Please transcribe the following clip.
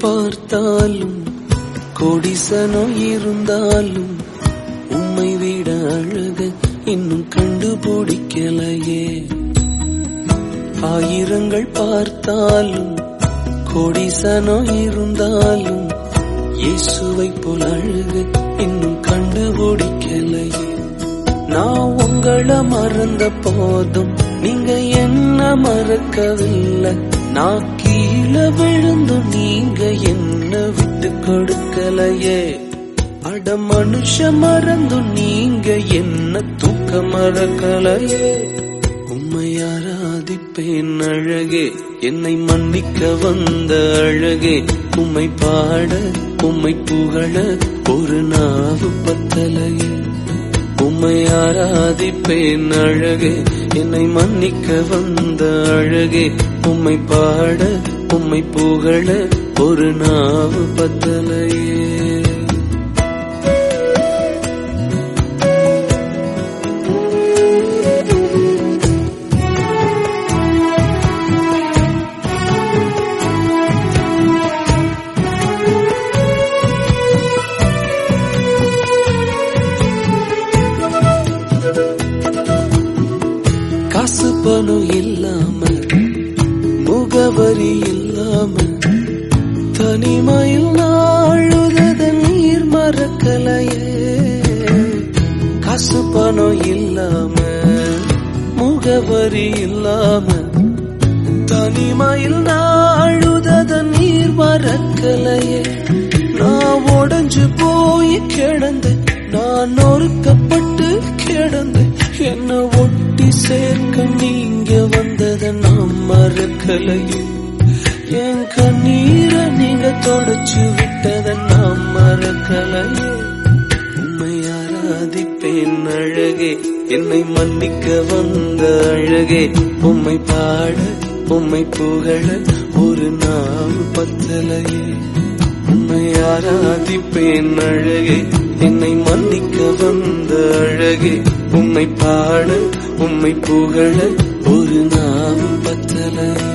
பார்த்தாலும் கோடிசனோ இருந்தாலும் உம்மை விட அழகு இன்னும் கண்டுபிடிக்கலையே. ஆயிரங்கள் பார்த்தாலும் கோடிசனோ இருந்தாலும் இயேசுவை போல் அழகு இன்னும் கண்டுபிடிக்கலையே. நான் உங்களை மறந்த போதும் நீங்க என்ன மறக்கவில்லை. நான் கீழே விழுந்தும் நீங்க என்ன விட்டு கொடுக்கலையே. அட மனுஷ மறந்தும் நீங்க என்ன தூக்க மறக்கலையே. உம்மை ஆராதிப்பேன் அழகே, என்னை மன்னிக்க வந்த அழகே. உம்மை பாட உம்மை புகழ ஒரு நாவு பத்தலையே. உம்மை ஆராதிப்பேன் அழகே, என்னை மன்னிக்க வந்த அழகே. உம்மை பாட உம்மை புகழ ஒரு நாவு பத்தலையே. காசு பணம் இல்லாம முகவரி இல்லாம தனிமையில் நாழுத நீர் மறக்கலையே. காசு பணம் இல்லாம முகவரி இல்லாம தனிமையில் நாழுத நீர் மறக்கலையே. நான் உடைஞ்சு போய் கிடந்து, நான் நொறுக்கப்பட்டு கிடந்து, என்ன ஒட்டி சேர்க்க நீங்க வந்தத நான் மறக்கலையே. என் கண்ணீரை நீங்க தொடச்சு விட்டத நான் மறக்கலையே. உம்மை ஆராதிப்பேன் அழகே, என்னை மன்னிக்க வந்த அழகே. உம்மை பாட உம்மை புகழ ஒரு நாவு பத்தலையே. உம்மை ஆராதிப்பேன் அழகே, என்னை மன்னிக்க வந்த அழகே. உம்மை பாட உம்மை புகழ ஒரு நாவு பத்தலையே.